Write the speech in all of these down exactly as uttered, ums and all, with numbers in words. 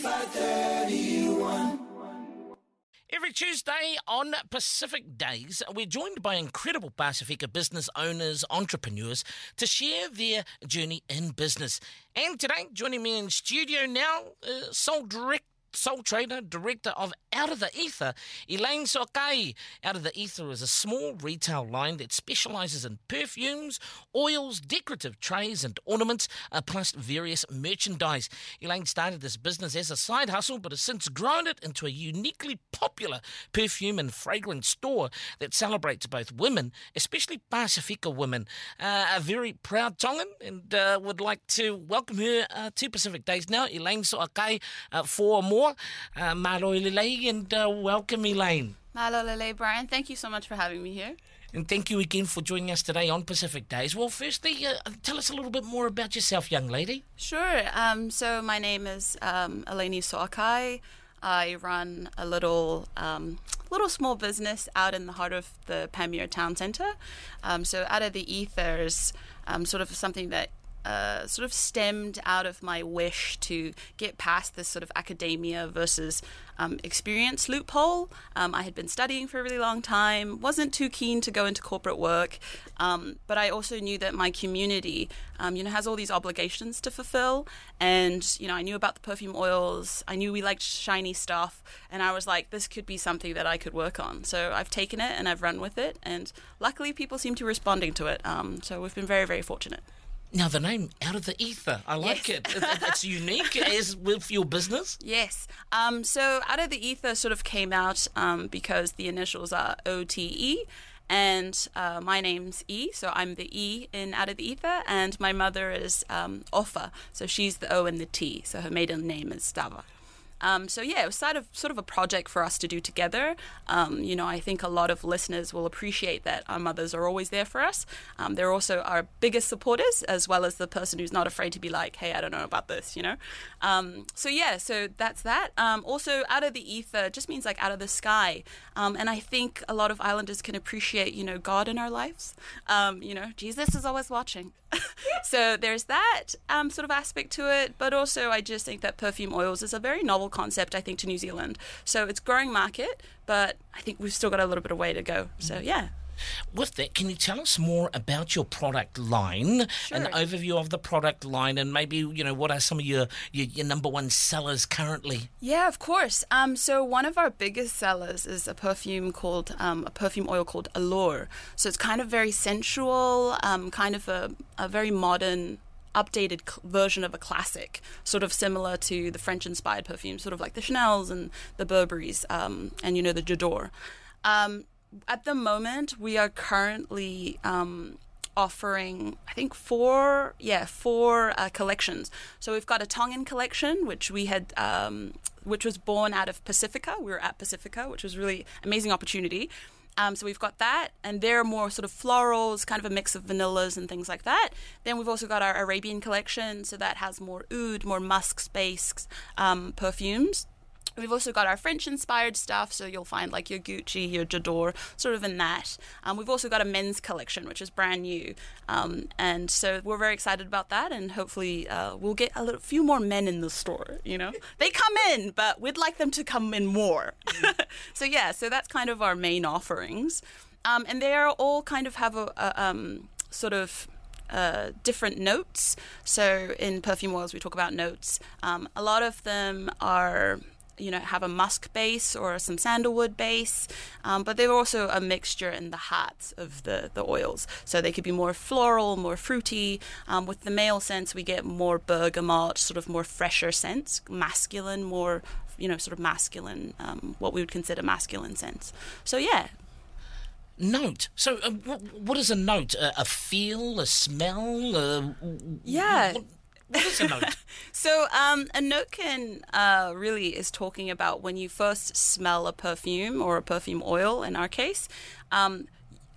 Every Tuesday on Pacific Days, we're joined by incredible Pacifica business owners, entrepreneurs, to share their journey in business. And today, joining me in studio now, uh, Soul Direct. Soul Trader, Director of Out of the Ether, Elaine Soakai. Out of the Ether is a small retail line that specialises in perfumes, oils, decorative trays and ornaments, uh, plus various merchandise. Elaine started this business as a side hustle, but has since grown it into a uniquely popular perfume and fragrance store that celebrates both women, especially Pacifica women. Uh, a very proud Tongan, and uh, would like to welcome her uh, to Pacific Days now, Elaine Soakai, uh, for more. Uh, Malo Lele, and uh, welcome, Elaine. Malo Lele, Brian. Thank you so much for having me here. And thank you again for joining us today on Pacific Days. Well, firstly, uh, tell us a little bit more about yourself, young lady. Sure. Um, so my name is um, Elaine Soakai. I run a little um, little small business out in the heart of the Panmure Town Centre. Um, so Out of the Ether is um, sort of something that Uh, sort of stemmed out of my wish to get past this sort of academia versus um, experience loophole. Um, I had been studying for a really long time, wasn't too keen to go into corporate work, um, but I also knew that my community, um, you know, has all these obligations to fulfill. And, you know, I knew about the perfume oils, I knew we liked shiny stuff, and I was like, this could be something that I could work on. So I've taken it and I've run with it, and luckily people seem to be responding to it. Um, so we've been very, very fortunate. Now, the name Out of the Ether, I like yes. it. it. It's unique as with your business. Yes. Um, so Out of the Ether sort of came out um, because the initials are O T E, and uh, my name's E, so I'm the E in Out of the Ether, and my mother is um, Ofa, so she's the O and the T, so her maiden name is Stava. Um, so yeah, it was sort of sort of a project for us to do together. Um, you know, I think a lot of listeners will appreciate that our mothers are always there for us. Um, they're also our biggest supporters, as well as the person who's not afraid to be like, hey, I don't know about this, you know? Um, so yeah, so that's that. Um, also, Out of the Ether just means like out of the sky. Um, and I think a lot of islanders can appreciate, you know, God in our lives. Um, you know, Jesus is always watching. So there's that um, sort of aspect to it, but also I just think that perfume oils is a very novel concept, I think, to New Zealand. So it's a growing market, but I think we've still got a little bit of way to go. So yeah. With that, can you tell us more about your product line, sure. an overview of the product line, and maybe, you know, what are some of your, your, your number one sellers currently? Yeah, of course. Um, so one of our biggest sellers is a perfume called, um, a perfume oil called Allure. So it's kind of very sensual, um, kind of a, a very modern, updated cl- version of a classic, sort of similar to the French-inspired perfumes, sort of like the Chanels and the Burberrys, um, and, you know, the J'adore. Um, At the moment, we are currently um, offering, I think, four, yeah, four uh, collections. So we've got a Tongan collection, which we had, um, which was born out of Pacifica. We were at Pacifica, which was really amazing opportunity. Um, so we've got that, and they're more sort of florals, kind of a mix of vanillas and things like that. Then we've also got our Arabian collection, so that has more oud, more musk-based um, perfumes. We've also got our French-inspired stuff, so you'll find like your Gucci, your J'adore, sort of in that. Um, we've also got a men's collection, which is brand new. Um, and so we're very excited about that, and hopefully uh, we'll get a little, few more men in the store, you know? They come in, but we'd like them to come in more. So yeah, so that's kind of our main offerings. Um, and they are all kind of have a, a um, sort of... Uh, different notes. So in perfume oils, we talk about notes. Um, a lot of them are, you know, have a musk base or some sandalwood base, um, but they're also a mixture in the heart of the, the oils. So they could be more floral, more fruity. Um, with the male scents, we get more bergamot, sort of more fresher scents, masculine, more, you know, sort of masculine, um, what we would consider masculine scents. So yeah. Note. So, uh, what, what is a note? A, a feel, a smell? A, yeah. What, what is a note? So, um, a note can uh, really is talking about when you first smell a perfume or a perfume oil. In our case, um,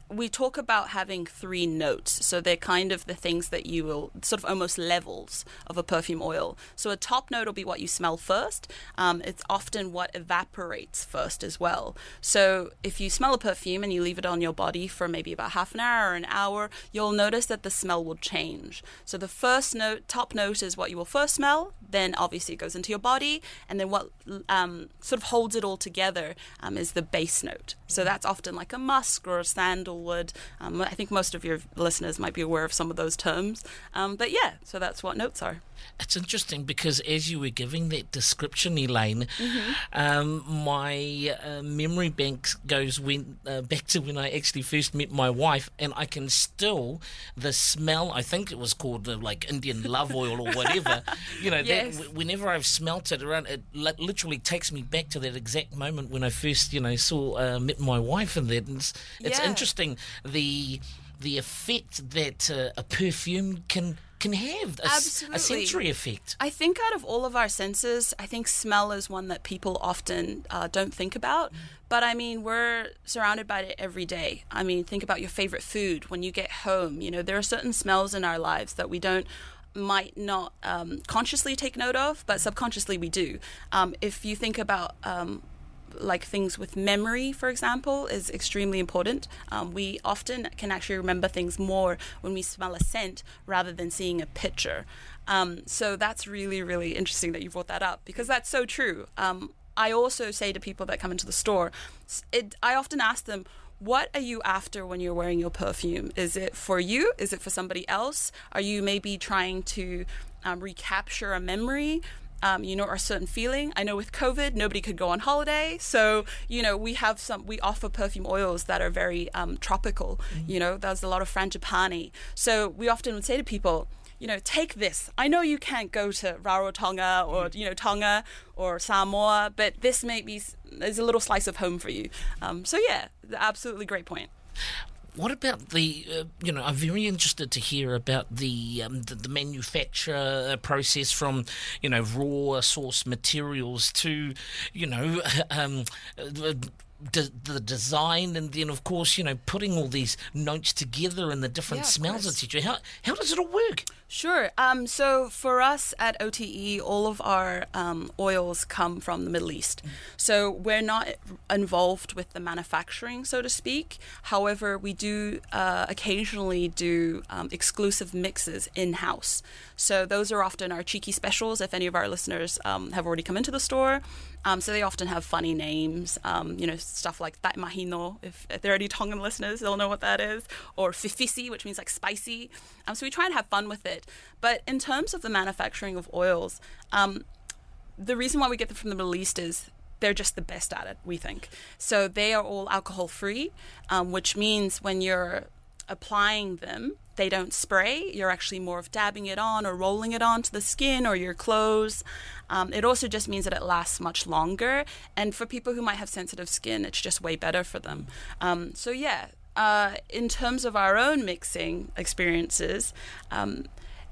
we talk about having three notes. So they're kind of the things that you will, sort of almost levels of a perfume oil. So a top note will be what you smell first. Um, it's often what evaporates first as well. So if you smell a perfume and you leave it on your body for maybe about half an hour or an hour, you'll notice that the smell will change. So the first note, top note, is what you will first smell. Then obviously it goes into your body. And then what um, sort of holds it all together um, is the base note. So that's often like a musk or a sandalwood. Um, I think most of your listeners might be aware of some of those terms. Um, but yeah, so that's what notes are. It's interesting because as you were giving that description, Elaine, Mm-hmm. um, my uh, memory bank goes when, uh, back to when I actually first met my wife, and I can still, the smell, I think it was called uh, like Indian love oil or whatever, you know, Yes. that, whenever I've smelt it around, it li- literally takes me back to that exact moment when I first, you know, saw, uh, met my wife and that. And it's, it's Yeah. interesting the the effect that uh, a perfume can can have, a, s- a Absolutely. sensory effect. I think out of all of our senses, I think smell is one that people often uh, don't think about. But I mean, we're surrounded by it every day. I mean, think about your favorite food when you get home. You know, there are certain smells in our lives that we don't might not um, consciously take note of, but subconsciously we do. Um, if you think about um, like things with memory, for example, is extremely important. Um, we often can actually remember things more when we smell a scent rather than seeing a picture. Um, so that's really, really interesting that you brought that up, because that's so true. Um, I also say to people that come into the store, it, I often ask them, what are you after when you're wearing your perfume? Is it for you? Is it for somebody else? Are you maybe trying to um, recapture a memory? Um, you know, or a certain feeling. I know with COVID, nobody could go on holiday. So, you know, we have some, we offer perfume oils that are very um, tropical. Mm-hmm. You know, there's a lot of frangipani. So we often would say to people, you know, take this. I know you can't go to Rarotonga or, you know, Tonga or Samoa, but this may be, is a little slice of home for you. Um, so yeah, absolutely great point. What about the, uh, you know, I'm very interested to hear about the, um, the the manufacture process from, you know, raw source materials to, you know, um, the, the design, and then, of course, you know, putting all these notes together and the different Yeah, smells, et course. cetera. How, how does it all work? Sure. Um, so for us at O T E, all of our um, oils come from the Middle East. So we're not involved with the manufacturing, so to speak. However, we do uh, occasionally do um, exclusive mixes in-house. So those are often our cheeky specials, if any of our listeners um, have already come into the store. Um, so they often have funny names, um, you know, stuff like that mahino. If, if there are any Tongan listeners, they'll know what that is. Or fifisi, which means like spicy. Um, so we try and have fun with it. But in terms of the manufacturing of oils, um, the reason why we get them from the Middle East is they're just the best at it, we think. So they are all alcohol-free, um, which means when you're applying them, they don't spray. You're actually more of dabbing it on or rolling it onto the skin or your clothes. Um, it also just means that it lasts much longer. And for people who might have sensitive skin, it's just way better for them. Um, so yeah, uh, in terms of our own mixing experiences, um,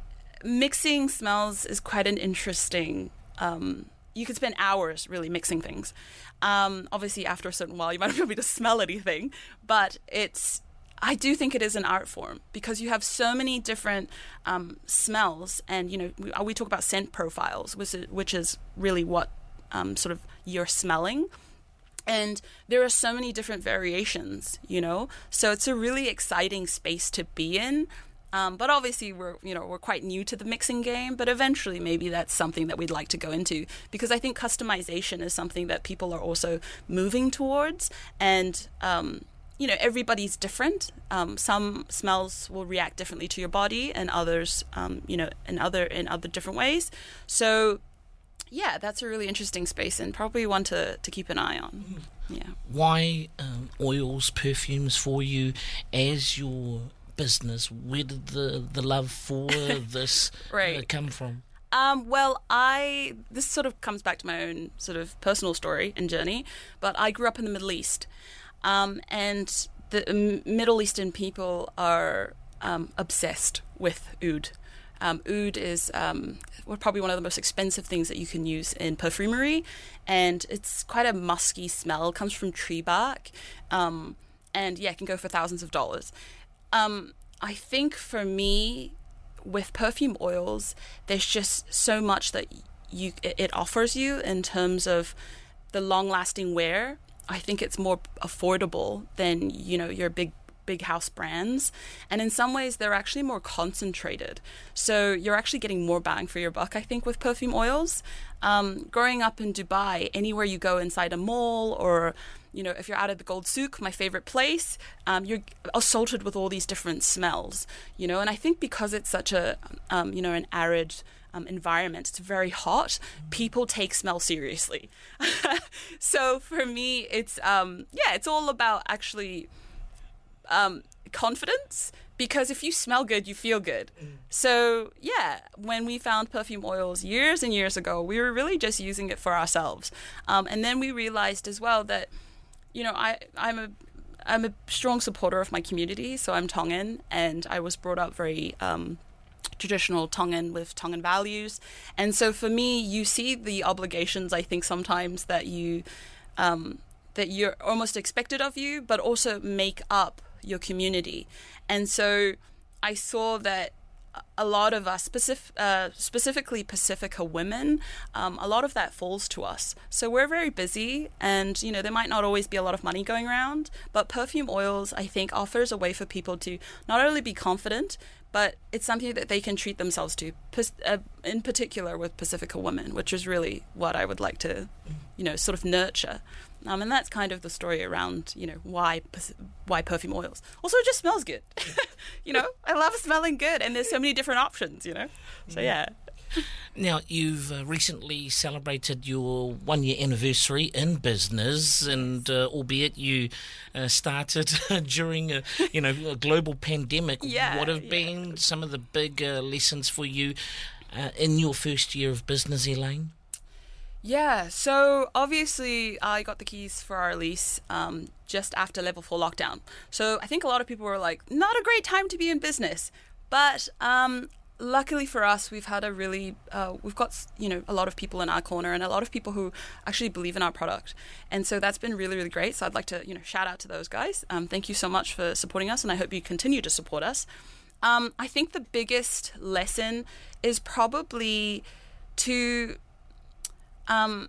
mixing smells is quite an interesting. Um, you could spend hours really mixing things. Um, obviously, after a certain while, you might not be able to smell anything, but it's. I do think it is an art form because you have so many different um, smells, and you know we, we talk about scent profiles, which is, which is really what um, sort of you're smelling. And there are so many different variations, you know, so it's a really exciting space to be in. Um, but obviously, we're you know we're quite new to the mixing game. But eventually, maybe that's something that we'd like to go into because I think customization is something that people are also moving towards. And um, you know, everybody's different. Um, some smells will react differently to your body, and others, um, you know, in other in other different ways. So. Yeah, that's a really interesting space and probably one to, to keep an eye on. Yeah. Why um, oils, perfumes for you as your business? Where did the, the love for this right. uh, come from? Um, well, I this sort of comes back to my own sort of personal story and journey, but I grew up in the Middle East, um, and the um, Middle Eastern people are um, obsessed with oud. Um, oud is um, probably one of the most expensive things that you can use in perfumery, and it's quite a musky smell. It comes from tree bark, um, and yeah, it can go for thousands of dollars. Um, I think for me, with perfume oils, there's just so much that you it offers you in terms of the long-lasting wear. I think it's more affordable than, you know, your big big house brands, and in some ways they're actually more concentrated, so you're actually getting more bang for your buck, I think, with perfume oils. Um, growing up in Dubai, anywhere you go inside a mall, or you know, if you're out at the Gold Souk, my favorite place, um, you're assaulted with all these different smells, you know, and I think because it's such a um, you know, an arid Um, environment, it's very hot, people take smell seriously. So for me, it's um, yeah, it's all about actually um, confidence, because if you smell good, you feel good. Mm. So yeah, when we found perfume oils years and years ago, we were really just using it for ourselves, um, and then we realized as well that, you know, I I'm a I'm a strong supporter of my community, so I'm Tongan, and I was brought up very um, traditional Tongan with Tongan values. And so for me, you see the obligations, I think, sometimes that you um, that you're almost expected of you, but also make up your community. And so I saw that a lot of us, specific, uh, specifically Pacifica women, um, a lot of that falls to us. So we're very busy, and, you know, there might not always be a lot of money going around, but perfume oils, I think, offers a way for people to not only be confident, but it's something that they can treat themselves to, uh, in particular with Pacifica women, which is really what I would like to, you know, sort of nurture. Um, and that's kind of the story around, you know, why why perfume oils. Also, it just smells good. You know, I love smelling good, and there's so many different options, you know. So, yeah. Now, you've uh, recently celebrated your one-year anniversary in business, and uh, albeit you uh, started during a, you know, a global pandemic, yeah, what have yeah. been some of the big uh, lessons for you uh, in your first year of business, Elaine? Yeah, so obviously I got the keys for our lease um, just after level four lockdown. So I think a lot of people were like, not a great time to be in business. But um, luckily for us, we've had a really, uh, we've got, you know, a lot of people in our corner, and a lot of people who actually believe in our product. And so that's been really, really great. So I'd like to, you know, shout out to those guys. Um, thank you so much for supporting us, and I hope you continue to support us. Um, I think the biggest lesson is probably to Um,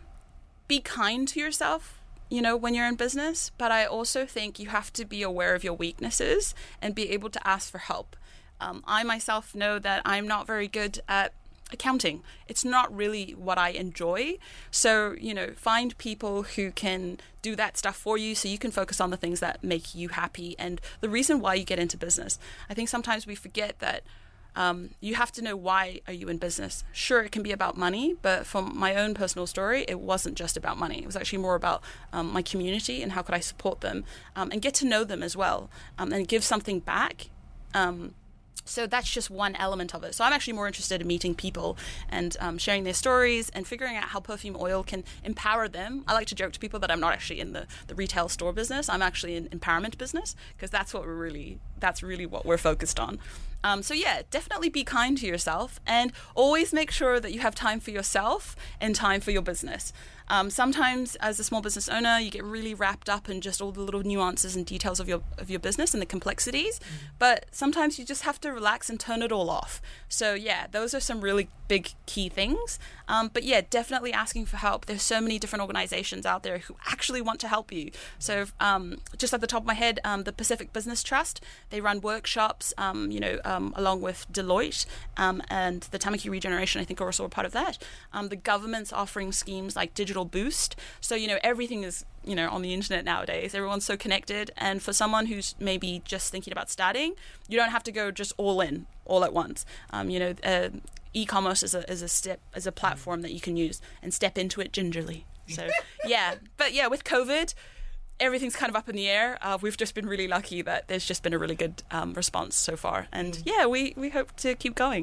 be kind to yourself, you know, when you're in business. But I also think you have to be aware of your weaknesses and be able to ask for help. Um, I myself know that I'm not very good at accounting. It's not really what I enjoy. So, you know, find people who can do that stuff for you so you can focus on the things that make you happy and the reason why you get into business. I think sometimes we forget that Um, you have to know, why are you in business? Sure, it can be about money, but from my own personal story, it wasn't just about money. It was actually more about um, my community and how could I support them, um, and get to know them as well, um, and give something back. Um, so that's just one element of it. So I'm actually more interested in meeting people and um, sharing their stories and figuring out how perfume oil can empower them. I like to joke to people that I'm not actually in the, the retail store business. I'm actually in empowerment business, because that's what we're really, that's really what we're focused on. Um, so yeah, definitely be kind to yourself, and always make sure that you have time for yourself and time for your business. Um, sometimes as a small business owner, you get really wrapped up in just all the little nuances and details of your of your business and the complexities, mm-hmm. but sometimes you just have to relax and turn it all off. So yeah, those are some really big key things. Um, but yeah, definitely asking for help. There's so many different organizations out there who actually want to help you. So um, just at the top of my head, um, the Pacific Business Trust, they run workshops, um, you know, um, along with Deloitte, um, and the Tamaki Regeneration, I think, are also a part of that. Um, the government's offering schemes like Digital Boost. So, you know, everything is, you know, on the internet nowadays. Everyone's so connected. And for someone who's maybe just thinking about starting, you don't have to go just all in, all at once. Um, you know, uh, e-commerce is a, is a step, is a platform that you can use and step into it gingerly. So, yeah. But yeah, with COVID, everything's kind of up in the air. Uh, we've just been really lucky that there's just been a really good um, response so far. And yeah, we, we hope to keep going.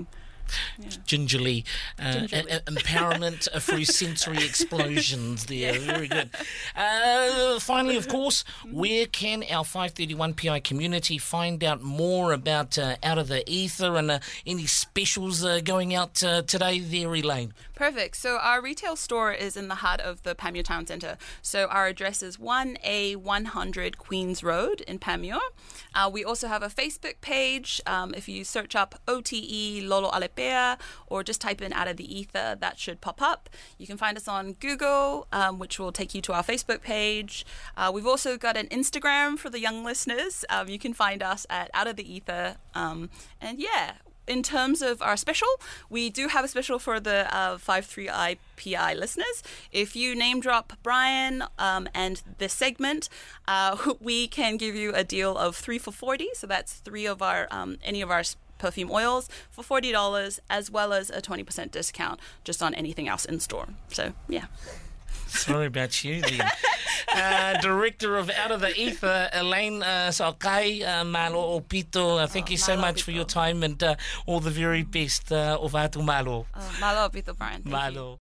Yeah. gingerly, uh, Gingerly. e- e- empowerment uh, through sensory explosions there. Very good. Uh, finally, of course, where can our five thirty-one P I community find out more about uh, Out of the Ether and uh, any specials uh, going out uh, today there, Elaine? Perfect. So our retail store is in the heart of the Panmure Town Centre. So our address is one A one hundred Queens Road in Panmure. Uh, we also have a Facebook page. Um, if you search up O T E Lolo Alepea or just type in Out of the Ether, that should pop up. You can find us on Google, um, which will take you to our Facebook page. Uh, we've also got an Instagram for the young listeners. Um, you can find us at Out of the Ether. Um, and yeah, in terms of our special, we do have a special for the uh, five three I P I listeners. If you name drop Brian um, and this segment, uh, we can give you a deal of three for forty. So that's three of our um, any of our perfume oils for forty dollars, as well as a twenty percent discount just on anything else in store. So yeah. Sorry about you, the uh, director of Out of the Ether, Elaine uh, Saukai, uh, Malo Opito. Uh, thank Oh, you so malo much for Opito. your time and uh, all the very best uh, of Atu Malo. Uh, malo, Pito Brian. Thank you. Malo.